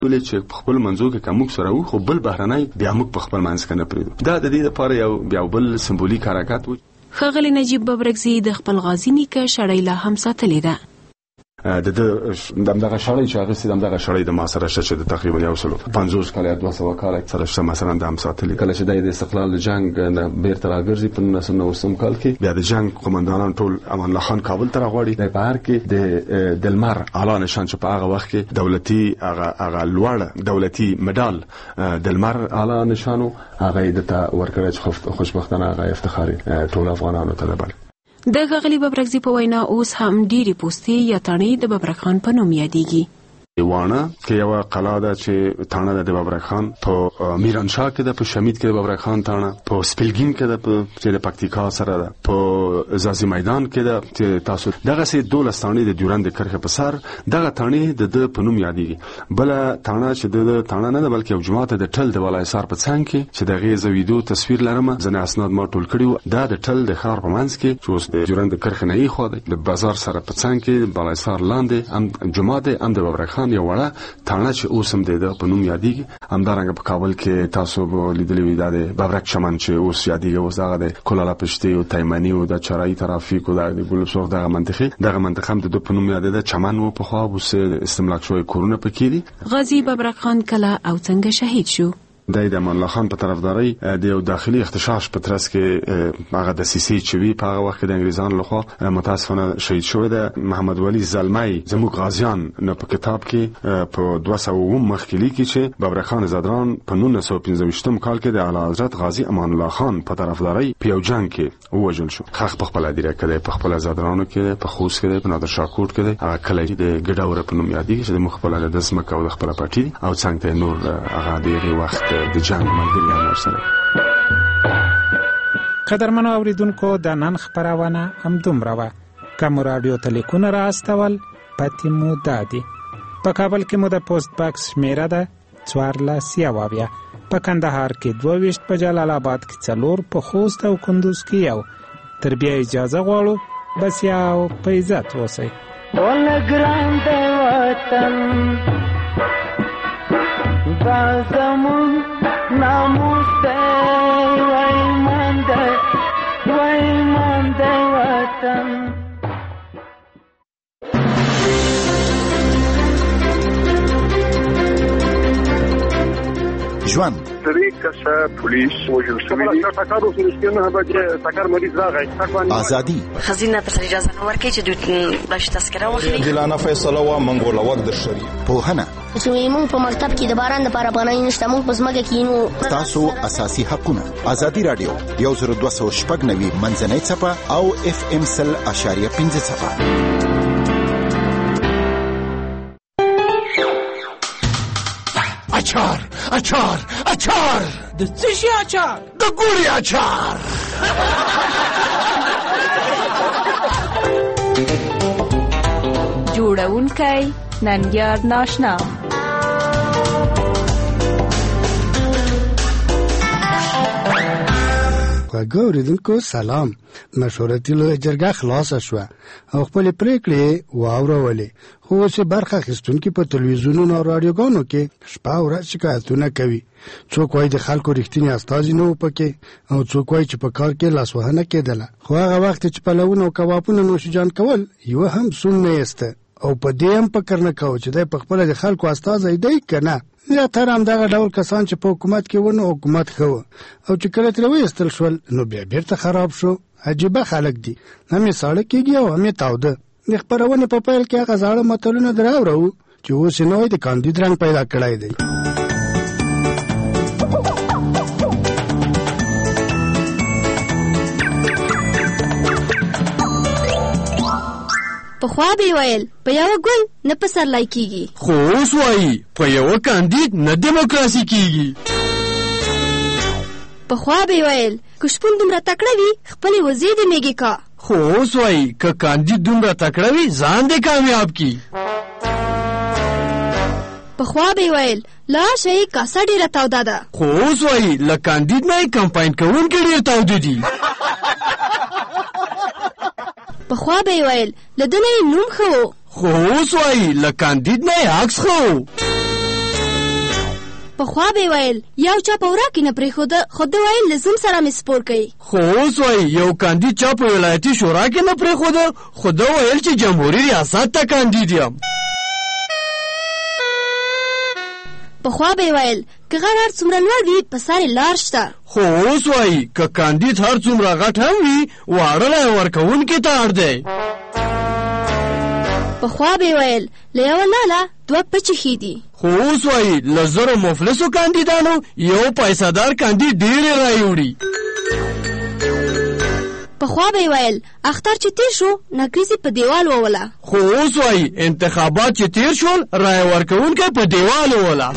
ولې چې په خپل منځو کې کوم سره وو خو بل بهرنۍ بیا موږ په خپل منځ کې نه پریدو. دا د دې لپاره یو بیا بل سمبولیک حرکت و. ښاغلی نجیب ببرکزي د خپل غازی نیکه شړۍ لا هم ساتلې ده. دغه شړۍ چې هغه سیدم دغه شړۍ د ما سره شته د تقریبا 150 کال 200 کال سره شته مثلا د هم ساتلې. کله چې د استقلال جنگ نه بیرته راګرځي په 1990 کال کې بیا د جنگ قومندانان ټول امان الله خان کابل ته راغړي. د بهر کې د دلمر اعلی نشان چې په هغه وخت کې دولتي هغه لوړ دولتي مډال دلمر اعلی نشانو هغه د ورکړی خوشبختانه هغه افتخاري ټول افغانانو ته ده. د ښاغلي ببرکزي په وینا اوس هم ډېرې پوستې یا تڼۍ د ببرک خان په نوم یادېږي. وانه کې یو قلا ده چې تانه د ببرک خان په میرانشاه کې ده، په شمید کې د ببرک خان تانه، په سپلګین کې ده چې د پکتیکا سره ده، په زازی میدان کې ده چې تاسو دغه سي 12 تانې د ډیورند کرښه په سر دغه تانې د په نوم یادېږي. بل تانه چې د تانه نه ده بلکې یو جماعت د ټل د ولای سار په څنګ کې چې دغه زویدو تصویر لرم ځنه اسناد ما ټول کړیو. دا د ټل د خار په منځ کې چې اوس د ډیورند کرښه نه یې خو د بازار سره په څنګ کې ولای سار لاندې هم جماعت هم د ببرک خان یو وړه تانه چې اوس هم د په نوم یادېږي. همدارنګه په کابل کې تاسو لیدلې وي د ببرک چمن چې اوس یادېږي. اوس هغه د کولالا پشتي او تایمنی او د چرای ترافیک او د ګلبسوغ دغه منطقه هم د په نوم یادېده. چمن و په خوا اوس استملاک شوی کورونه پکې دي. غازی ببرک خان کله او څنګه شهید شو؟ د امان الله خان په طرفداري د یو داخلي اختشاش په ترڅ کې هغه د سیسي چوي په هغه وخت د انګریزانو لخوا متاسفانه شهید شوی د محمد ولی زلمی زموږ غازیان نه په کتاب کې په 200 مخ کې لیکي چې ببرک خان زادران په 1915 کال کې د اعلی حضرت غازی امان الله خان په طرفداري په یو جنگ کې وژل شو. خخ په خپل ادیره کې په خپل زادرانو کې په خوست کې په نادر شاه کوټ کې هغه کله د ګډاور په نوم یادېږي چې د مخبل د دسمک او د خپل پټي او څنګه نور هغه دغه وخت د جنگ ملګریان ورسره. قدرمنو اوریدونکو د نن خبرونه هم دومره وه. کوم رادیو تلیفون را استول پتی مو دادی. په کابل کې مو د پوسټ باکس شمیره ده 14 په کندهار کې 22 په جلال آباد کې 4 په خوست او کندوز کې 1. تر بیا اجازه غواړو بس یاو په عزت اوسئ. ولګران د وطن زمون ناموس دی وایمان دی وطن. ژوند طریقه پولیس وجل شوی ټاکارو سرسکینه به ټاکار مریض راغی. ازادي خزینه ته اجازه نه ورکړي چې دوی باش تذکره واخلي. دلانه فیصله وا منګول وخت در شری پوهنه چې موږ په مکتب کې د باران لپاره پناه نشته. موږ په ځمکه کې نو تاسو اساسي حقونه. ازادي رادیو 102.9 منځنۍ صفه او FM 100.5 صفه. اچار د څه شي اچار؟ د ګوري اچار. جوړونکی ننګیار ناشنا. ګوریدونکو سلام. مشورتي لویه جرګه خلاصه شوه او خپل پریکړې واورولې. خو اوس برخه اخیستونکي په تلویزیونونو او راډیوګانو کې شپه او ورځ شکایتونه کوي. څوک وایي د خلکو رښتینی استازي نه و پکې او څوک وایي چې په کار کې لاسوهنه کېدله. خو هغه وخت چې پلونه او کبابونه نوشجان کول یو هم سون نه ایسته او په دې هم فکر نه کوو چې دی په خپله د خلکو استازی دی که نه. زیاتره همدغه ډول کسان چې په حکومت کې ونه حکومت ښه و او چې کله ترې وایستل شول نو بیا بیرته خراب شو. عجیبه خلک دي، هم یې ساړه کېږي او هم یې تاوده. د خپرونې په پیل کې هغه زاړه متلونه در اورو چې اوس یې نوی د کاندید رنګ پیدا کړی دی. پخوا به ویل په یو ګل نه پسرلی کیږي، خو اوس وایي په یو کاندید نه دیموکراسي کیږي. پخوا به ویل که شپون دومره تکړه وي خپلې وزې دې میږي کا، خو اوس وایي که کاندید دومره تکړه وي ځان دې کامیاب کی. پخوا به ویل لا شي کاسه ډیره توده ده، خو اوس وایي له کاندید نه کمپاین کوونکي ډیر توده دي. پخوا به ویل له دنه نوم خو، خو اوس وایي له کاندید نه عکس خو. پخوا به ویل یو چا په ورا کې نه پرېښوده، خو ده ویل لزوم سره مې سپور کوي. خو اوس وایي یو کاندید چا په ولایتي شورا کې نه پرېښوده، خو ده ویل چې جمهوري ریاست ته کاندید یم. پخوا به ویل که غر هر څومره لوړ وي په سر یې لار شته، خو اوس وایي که کاندید هر څومره غټ هم وي واړه رایه ورکوونکي ته اړ دی. پخوا به ویل له یوه لاله دوه پچې ښې دي، خو اوس وایي له زرو مفلسو کاندیدانو یو پیسهدار کاندید ډېرې رایې وړي. پخوا به ویل اختر چې تیر شو نکریزې په دیوال ووله، خو اوس وایي انتخابات چې تیر شول رایه ورکوونکی په دیوال ووله.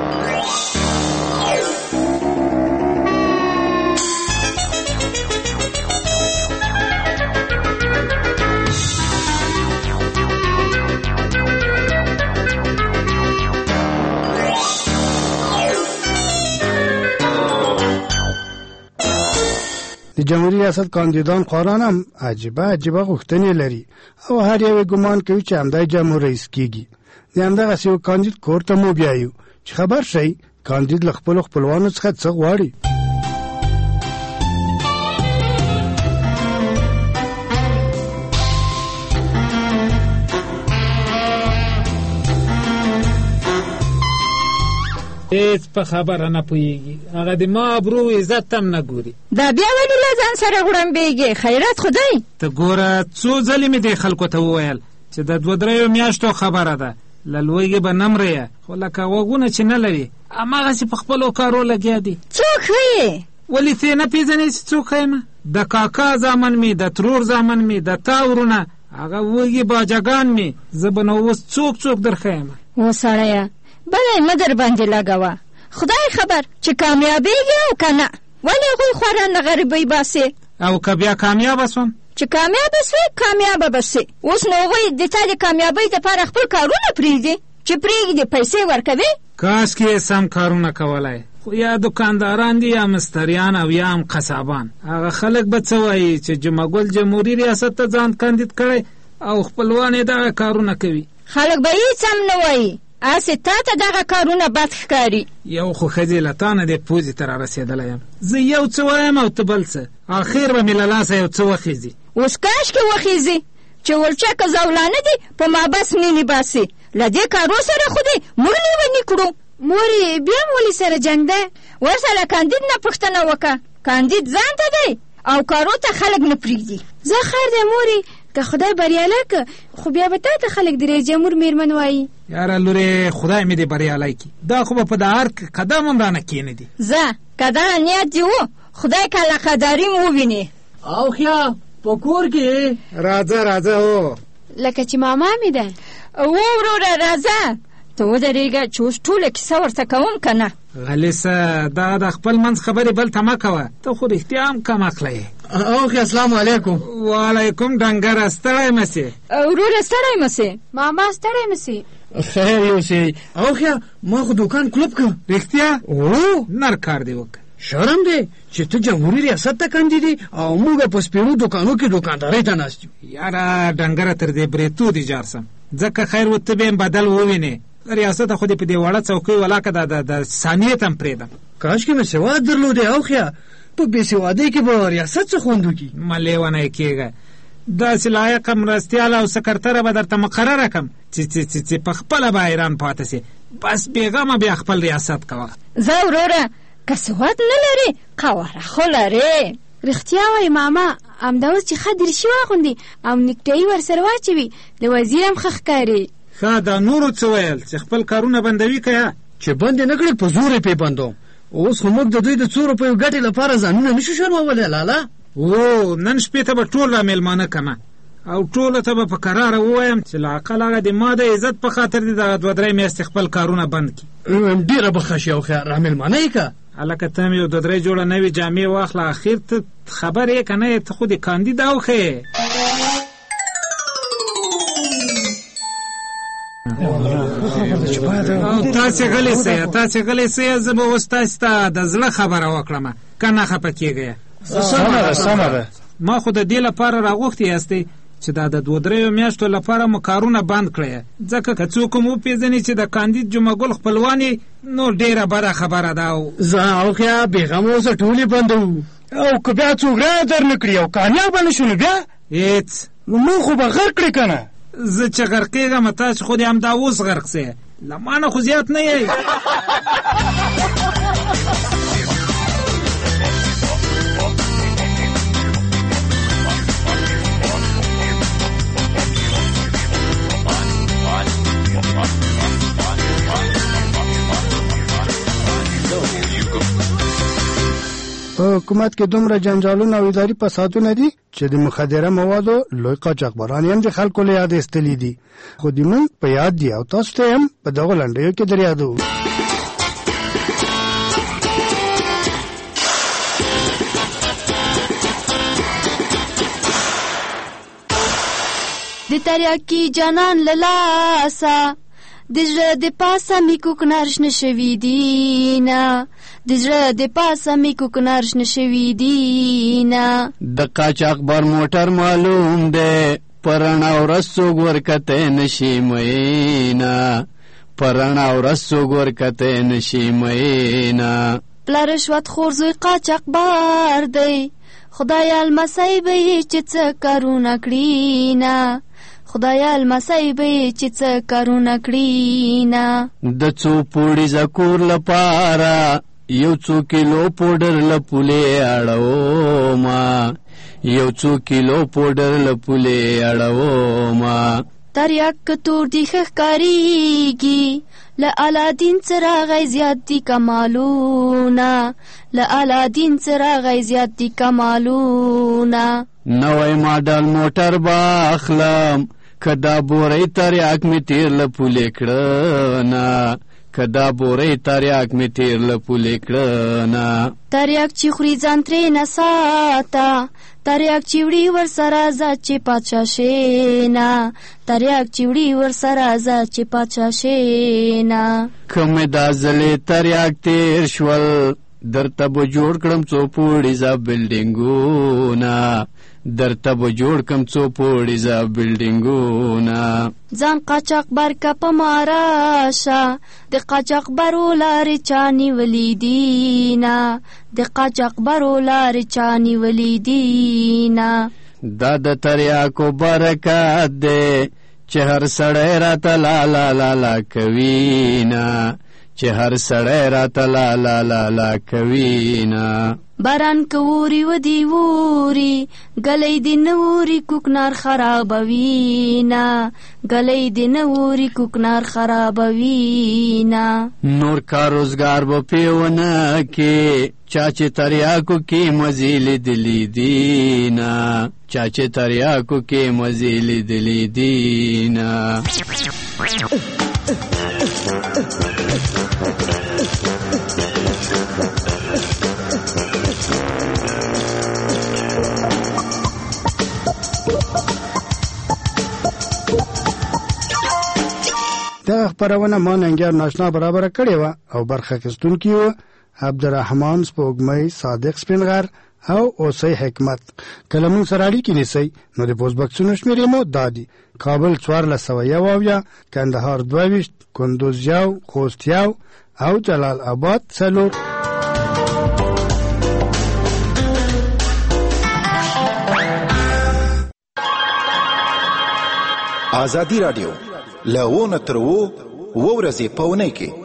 د جمهوریت ریاست کاندیدان خواران هم عجیبه غوښتنې لري او هر یو ګمان کوي چې همدای جمهور رئیس کیږي. د همدغسې یو کاندید کور ته مو بیایو چې خبر شئ کاندید له خپلو خپلوانو څخه څه غواړي. هیڅ په خبره نه پوهېږي، هغه د ما ابرو عزت هم نه ګوري. دا بیا ولې له ځان سره غړمبېږي؟ خیرات خدای. ته ګوره څو ځلې مې دې خلکو ته وویل چې د 2-3 میاشتو خبره ده، له لوږې به نه مرې، خو لکه غوږونه چې نه لري هماغسې په خپلو کارو لګیا دي. څوک ښه یې؟ ولې ته نه پېژنې چې څوک یم؟ د کاکا زامن مې، د ترور زامن مې، د تا ورونه، هغه وږي باجګان مې، زه به نو اوس څوک در ښیم. و سړیه بله مه در باندې لګوه، خدای خبر چې کامیابېږي او که نه. ولې هغوی خورا نه غریبۍ باسې؟ او که بیا کامیابه سوم؟ چې کامیابه سوې کامیابه به سې. اوس نو هغوی د تا د کامیابۍ دپاره خپل کارونه پرېږدي، چې پرېږدي پیسې ورکوي. کاش کې سم کارونه کولای، خو یا دکانداران دي یا مستریان او یا هم قصابان. هغه خلک به څه وایي چې جمعګل جمهوري ریاست ته ځان کاندید کړی او خپلوان یې دغه کارونه کوي. خلک به هېڅ هم نه وایي، اسې تا ته دغه کارونه بد ښکاري. یو خو ښځې له تا نه دې پوزې ته رارسېدلی یم، زه یو څه وایم او ته بل څه، اخر به مې له لاسه یو څه وخېځي. اوس کاشکې وخېځي چې ولچکه زولانه دي په مابس مینې باسي. له دې کارو سره خو دې موږ لیوني کړو. مورې بیا م ولې سره جنګ ده؟ ورسره کاندید نه پوښتنه وکړه، کاندید ځان ته دی او کارو ته خلک نه پرېږدي. زه خیر دی مورې، که خدای بریالی که خو بیا به تا ته خلک د رئیس جمهور میرمن وایي. یاره لورې خدای مې دې بریالی کړي، دا خو به په د هر قدم هم رانه کښېنېدي. زه که دغه نیت دې و خدای کله قداري م ووینې. او خیا په کور کې راځه هو لکه چې ماما مې ده. و وروره راځه، ته ودرېږه چې اوس ټوله کیسه ورته کوم که نه. غلیسه دا د خپل منځ خبرې بل ته مه کوه، ته خو رښتیا هم کم عقله یې. اوخې السلام علیکم. وعلیکم ډنګره، ستړی مه سې. وروره ستړی مه سې. ماما ستړی مه سې. خیر یوسې. اوخې ما خو دوکان کلوب که. رښتیا؟ او نر کار دی وکړه. شرم دی چې ته جمهوري ریاست ته کاندید او موږ په سپېړو دوکانو کې دوکاندارۍ ته ناست یو. یاره ډنګره تر دې بریتو دې جار سم، ځکه خیر ورته به یم بدل ووینې. ریاست خو دې په دې وړه څوکۍ ولاکه د ثانیې ته هم پرېږدم. کاشکې مې سواد درلودی اوخیا، په بې سوادۍ کې به ریاست څه خوند وکړي. مه لیونی کېږه، داسې لایقه مرستیاله او سکرتره به درته مقرره کړم چې په خپله به حیران پاتې سې. بس بېغمه بیا خپل ریاست کوه. زه وروره که سواد نه لرې قواره خو لرې. رښتیا وایي ماما، همدا اوس چې ښه درشي واغوندي او نیکټایي ورسره واچوي د وزیر هم ښه ښکاري. ښه دا نورو څه ویل چې خپل کارونه بندوي که یا چې بند یې نه کړې په زور یې پې بندوم. اوس خو موږ د دوی د 2 روپیو ګټې لپاره ځانونه نشو شرمولی لالا. او نن شپې ته به ټول را میلمانه کمه او ټولو ته به په کراره ووایم چې لااقل هغه د ما د عزت په خاطر دې دغه 2-3 میاشتې خپل کارونه بند کړي. ډېره به ښه شي او خیر را میلمانه یې که. هلکه ته مې یو 2-3 جوړه نوې جامې واخله، اخر ته خبر یې که نه ته خو د کاندید اوښې. تاسې غلی سئ، زه به اوس تاسې ته د زړه خبره وکړم، که نه خفه کېږئ. سمه ده. ما خو د دې لپاره راغوښتي یاستئ چې دا د 2-3 میاشتو لپاره مو کارونه بند کړی، ځکه که څوک مو وپېژني چې د کاندید جمعګل خپلوان یې نو ډېره بده خبره ده. زه او خیا بېغمه اوسه ټولې بندوو، او که بیا څوک را در نه کړي او کامیابه نه شو نو بیا هېڅ نو خو به غرق کړې که نه. زه چې غرقېږم تاسې خو دې همدا اوس غرق سئ، له ما نه خو زیات نه یې. په حکومت کې دومره جنجالونه او اداري فسادونه دي چې د مخدره موادو لوی قاچاقبران هم د خلکو له یاد ایستلي دي، خو د موږ په یاد دي او تاسو ته هم په دغو لنډیو کې در یادوو. د تریاکي جانان له لاسه د زړه د پاسه مې کوکنار شنه شوي دینه، د زړه د پاسه مې کوکنار شنه شوي دینه. د قاچاقبر موټر معلوم دی، پرڼا ورځ څوک ورکتی نشي میینه، پرڼا ورځ څوک ورکتی نشي میینه. پلار رشوت خور زوی قاچاقبر دی، خدایه لمسی به یې چې څه کارونه کړي نه، خدایه لمسی به یې چې څه کارونه کړي نه. د څو پوړیزه کور لپاره یو څو کیلو پوډر له پولې اړومه، یو څو کیلو پوډر له پولې اړومه. تریاک تور دی ښه ښکارېږي، له الادین څراغی زیات دي کمالونه، له الادین څراغی زیات دي کمالونه. نوی ماډل موټر به اخلم، که دا بوری تریاک می تیر له پولې کړه نه، که دا بوری تریاک می تیر له پولې کړه نه. تریاک چې خوري ځان ترې نه ساته، تریاک چې وړي ورسره ځه چې پادشاه شې نه، تریاک چې وړي ورسره ځه چې پادشاه شې نه. که مې دا ځلې تریاک تیر شول، درته به جوړ کړم څو پوړیزه بلډینګونه، درته به جوړ کړم څو پوړیزه بلډینګونه. ځان قاچاقبر که په ما راشه، د قاچاقبرو لارې چا نیولې دینه، د قاچاقبرو لارې چا نیولې دینه. دا د تریاکو برکت دی چې هر سړی راته لا لا لا لا کوي نه، چې هر سړی راته لا لا لا لا کوي نه. باران که ووري ودی ووري، ګلی دې نه ووري کوکنار خرابوي نه، ګلی دې نه ووري کوکنار خرابوي نه. نور کار روزګار به پې ونه کې، چا چې تریاکو کې مزې لیدلي دي نه، چا چې تریاکو کې مزې لیدلي دي نه. دا خبرونه ما ننګیار ناشنا برابر کړې وه او برخه اخیستونکي وو عبدالرحمن سپوږمۍ، صادق سپینغر او اوسۍ حکمت. کله مونږ سره اړیکې نیسئ نو د پوسټ بکسونو شمېرې مو دا دي: کابل 1471، کندهار 22، کندوز 1، خوست 1 او جلال آباد 4. آزادی رادیو له 9 تر 10 ورځې په اونۍ کې